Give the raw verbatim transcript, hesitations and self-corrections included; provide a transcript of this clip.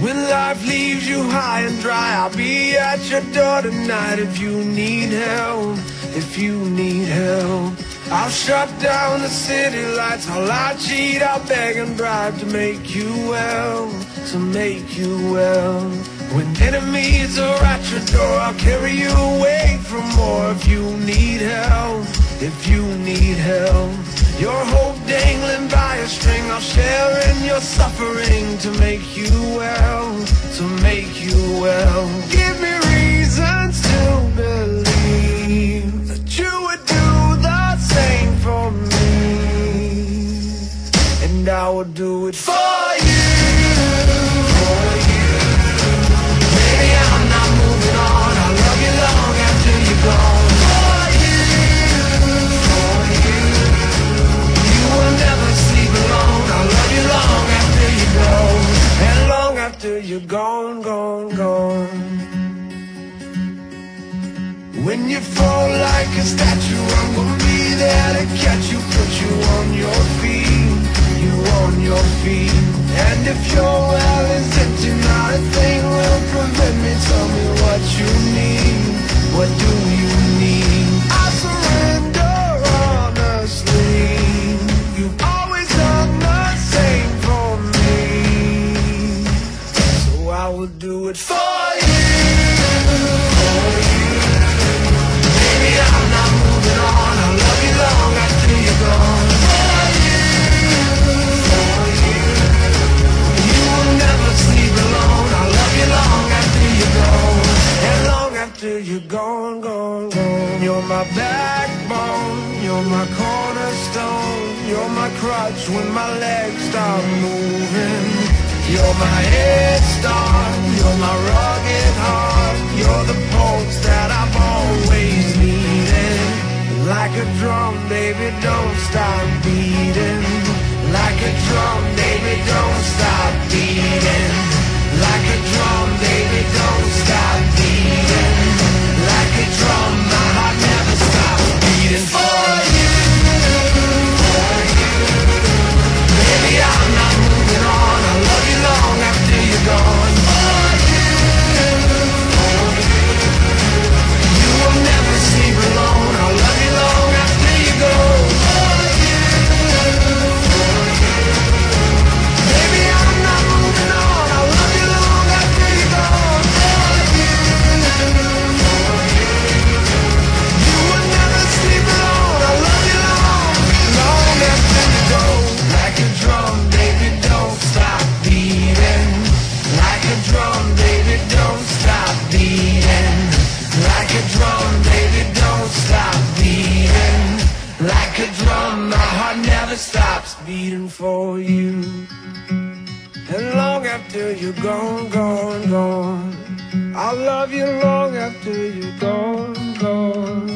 When life leaves you high and dry, I'll be at your door tonight. If you need help, if you need help, I'll shut down the city lights. I'll lie, cheat, I'll beg and bribe to make you well, to make you well. When enemies are at your door, I'll carry you away from more. If you need help, if you need help, your hope dangling by a string, I'll share in your suffering to make you well, to make you well. Give me reasons to believe that you would do the same for me, and I will do it for you, for you. Baby, I'm not moving on. I love you long after you're gone. You're gone, gone, gone. When you fall like a statue, I'm gonna be there to catch you, put you on your feet, you on your feet. And if your well is empty, not a thing will prevent me. Tell me what you need, what do you need? I surrender honestly. You've always done the same for me, I will do it for you, for you. Baby, I'm not moving on. I love you long after you're gone. For you, for you. You will never sleep alone. I love you long after you're gone, and long after you're gone, gone, gone. You're my backbone, you're my cornerstone, you're my crutch when my legs stop moving. You're my head start, you're my rugged heart, you're the pulse that I've always needed. Like a drum, baby, don't stop beating. Like a drum, baby, don't stop beating. Like a drum, baby, don't stop beating. Like a drum, my heart never stops beating. For you, for you. Baby, I'm not moving on. I love you long after you're gone. For you, for you. You will never sleep alone. I love you long after you go. For you, for you. Baby, I'm not moving on. I love you long after you're gone. For you, for you. You will never sleep alone. I love you long, long after you go. Like a drum, baby, don't stop beating. Like a drum, baby, don't stop beating. Like a drum, baby, don't stop beating. Like a drum, my heart never stops beating for you. And long after you're gone, gone, gone, I'll love you long after you're gone, gone.